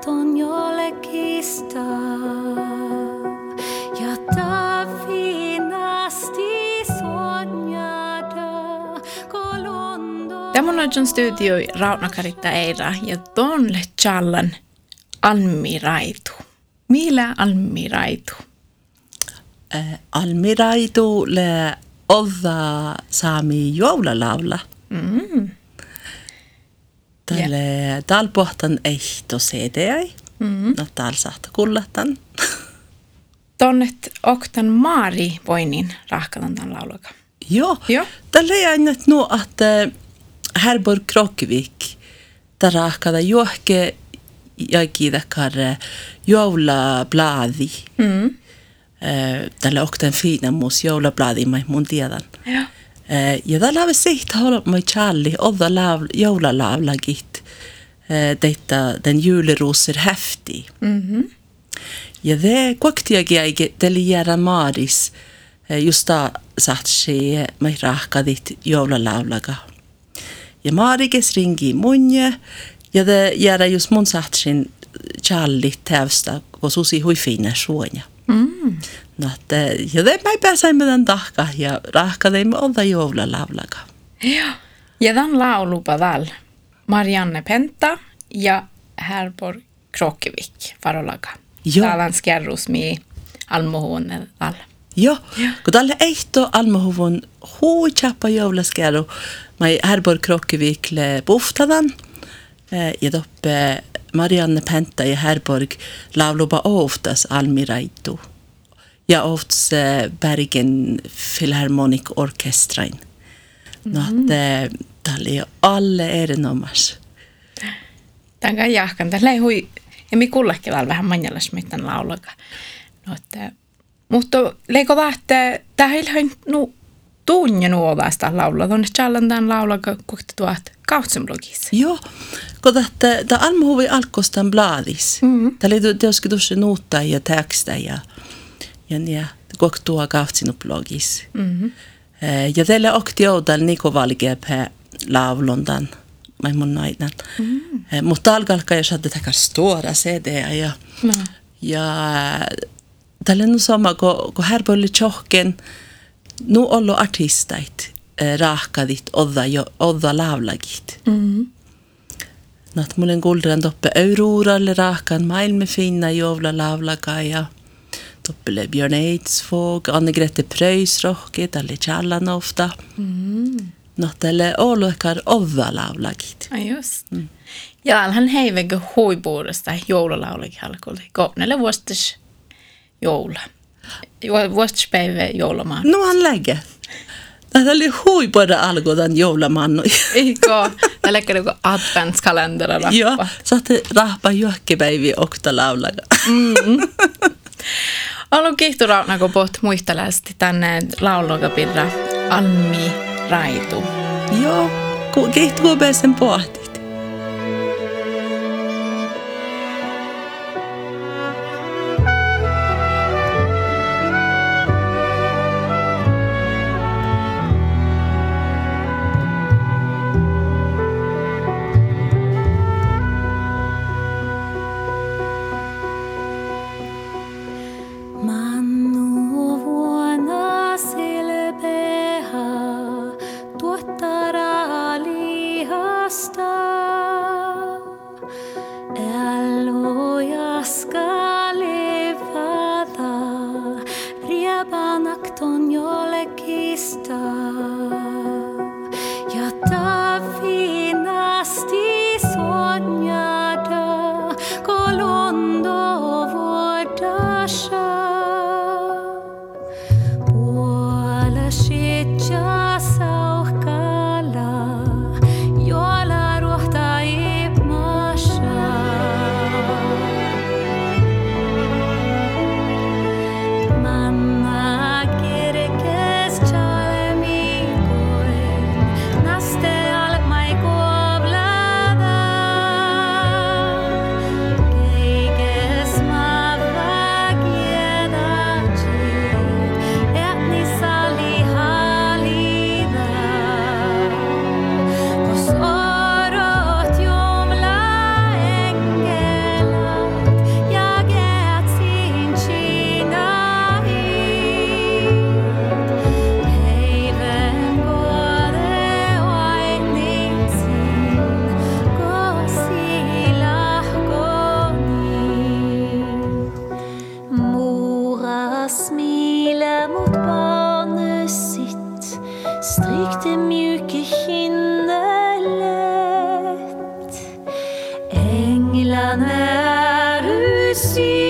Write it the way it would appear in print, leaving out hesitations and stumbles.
tahton jollekista. Ja tafinasti sonjada kolondo. Tämä on John Studio Raunakaritta Eira ja tonle challan almiraitu. Millä almiraitu? Almiraitu le olla saami joulalaula. Tälle talpohtan ehto CD-ai. No täällä saattaa kullahtan. Tonnet oktan Maari voinin rahkatan tämän laulaka. Joo. Tälle ei aina nu että Herborg Krokvik där rahkada johke jag kiidakar joulablaadi. Tälle oktan fina mus joulablaadi mai mun tiedän. Ja. Ja tällä on siitä haluat mai Charlie odda joulalaulagit. Detta den juleroser häftig. Ja det koktiakin ei tälle jäädä maaris. Just da satsi mai rahkadit joulalaulaga. Ja Maarikes ringi munje, ja det jäädä just mun satsin Charlie täystä, kun susi hui fina suoja. No, ja det mai pääsaimme tämän tahka, ja rahkadeimme odda joulalaulaga. Ja tämän laulupa täällä Marianne Penta ja Herborg Krokevik varolaga. Täällä on skärrusmi almohuone täällä. Joo, kun tälle ehto almohuvun hui chappa joulaskärru, mai Herborg Krokevikle puhtadan, ja toppe Marianne Penta ja Herborg lauluba oftas almiraitu. Ja oftas Bergen Philharmonic Orkestrain. No, tälle alle erinomas. Tämän jahkan, tällä ei hui, ja mi kullakin vähän manjalas mitään laulaga. No, mutta leiko vahte, tähän ei nu tunne nuovasta laulaa, on challan tämän laulaga kohta tuot kautsemblogissa. Joo, kun tämä almuhuvi alkostan bladis. Täällä ei teoski tuossa nuuttaa ja tekstä ja kohta tuo kautsinblogissa. Ja teille okti oudan Niko Valkeapää laulundan, mai mun naitan. Mutta alkaa ja saada takar stora CD ja tällä on sama, kun Herborg Tjohken, nu ollu artistait rahkadit odda laulagit. Nat mulen kuldran toppe Auroralle rahkan maailme finna joula laulaga ja toppele Björn Eidsvåg, Anne-Grete Preus rohke, tälle challan ofta. Nat tälle olluekar odda laulagit. Ja just. Ja hän heivegä huipuudesta joulalaulagi halkulta. Koopnelle vuostas joula. Vuostaspäivä joulamaan. No han lägger. Det oli huipuudesta alkoitan joulamannu. Eikö? Tällä kertaa adventskalendera rappa. Joo, saatte rahpa johkepäiviä okta laulaga. Ollut kihturautna, kun puhut muistelästi tänne laulogapirra Almi Raitu. Joo, kihtuu pääsen pohtit. Tuottara lihasta. när du ser